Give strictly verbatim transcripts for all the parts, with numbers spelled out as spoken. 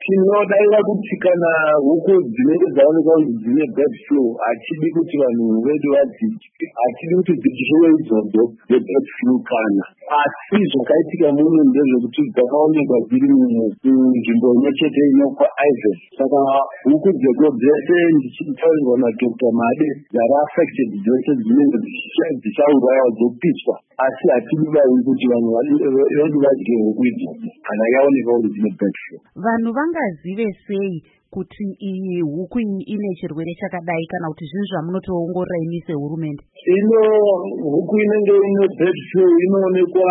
Tinodaira kuti kana huku dzinenge dzaonekwa kuti dzine bird flu hatidi kuti vanhu vedu vadzidye, hatidi kuti dzidyiwe idzodzo dzebird flu kana asi zvakaitika muno ndezvekuti dzakaonekwa dziri munzvimbo imwe chete inokwa Ivory. Saka huku dzedu dzese ndichitaurirwa naDr Made dzari affected dzose dzinenge dzichaurayiwa dzopitswa, asi hatidibai kuti vanhu vedu vadye huku idzodzo kana yaonekwa kuti dzine bird flu. Vanhu vangazive sei kuti iyi huku iyi ine chirwere chakadai kana kuti zvinhu zvamunotoongorora imi sehurumende? Ino huku inenge ine bird flu inoonekwa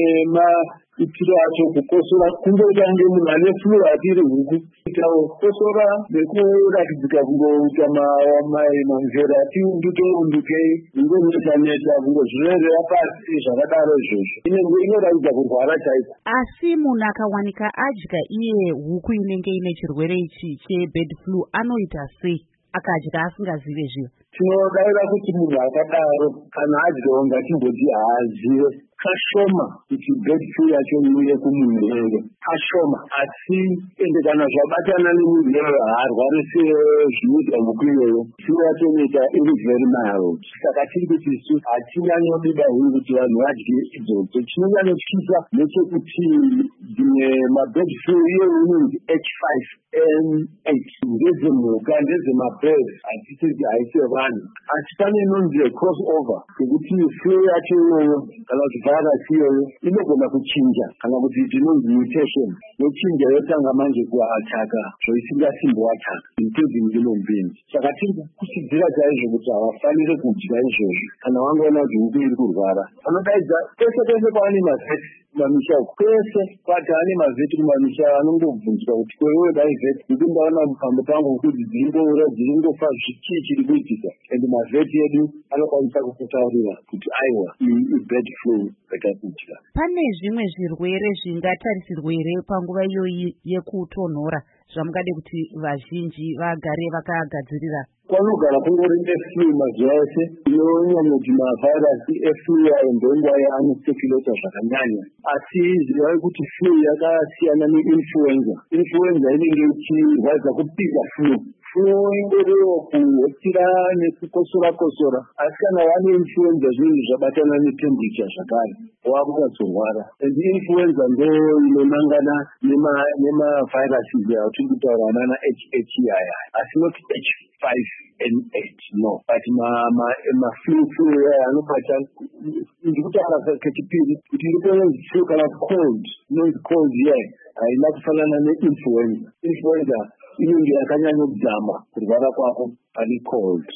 nemaitiro acho, kukosora, kungoita kunge munhu ane flu atiri huku, kuita kukosora nekuratidzika kungoita mamvera ati unduke unduke, kungoneta neta, kungozvirerera pasi zvakadaro izvozvo. Inenge inoratidza kurwara chaiko. Asi munhu akawanika adya iye huku inenge ine chirwere ichi chebird flu anoita sei akadya asingazive zviyo? Tinodaira kuti munhu akadaro kana adyawo ngatimboti haazive kashoma kuti bird flu yacho iuye kumunhu wenge kashoma, asi ende kana zvabatana nemunhu wenge haarwari sezvinoita huku iyoyo, flu yacho inoita iri very mild. Saka tiri kuti isu hatinyanyodida huri kuti vanhu vadye idzodzo. Chinonyanyotyisa ndechekuti dzimwe mabird flu iyo inonzi H five N eight ndedzemhuka ndedzemabird, hatiti haisi vanhu, asi pane inonzi cross over yekuti flu yacho iyoyo kana kuti virus iyoyo inogona kuchinja kana kuti tinonzi mutation, yochinja yotanga manje kuataka zvoisingasimboataka including human beings. Saka tiri kusidzira chaizvo kuti havafaniri kudya izvozvo kana vangaona kuti huku iri kurwara. Vanodaidza pese pese paane mavheti kumamisha uku, pese pataane mavheti kumamisha anongobvunzwa kuti kwewe dai vheti kuti ndaona mufambo pangu huku dziringoura dziringofa zvichii chiri kuitika, ende mavheti edu anokwanisa kukutaurira kuti aiwa iyi ibird flu yakakudya. Pane zvimwe zvirwere zvingatarisirwe here panguva iyoyi yekutonhora zvamungade kuti vazhinji vagare vakagadzirira? Kwanogara kungori neflu mazuva ese, inonyanya kuti mavhairasi eflu yayo ngenguva yaanosekuleta zvakanyanya, asi zivai kuti flu yakasiyana neinfluenza. Influenza inenge ichirwadza kupinda flu. Flu ingoriwo kuhotira nekukosora-kosora, asi kana vane influenza zvinhu zvabatana netemperature zvakare wakutadzorwara. And influenza ndo inonangana nemavhairasi yaatiri kutaura nana H H yaya, asi not H five N eight, no, but maflu-flu yaya anobata, ndikutaura kechipiri kuti irikononzi flu kana cold, inonzi cold yaya, haina kufanana neinfluenza. Influenza inenge yakanyanya kudzama kurwara kwako pani cold.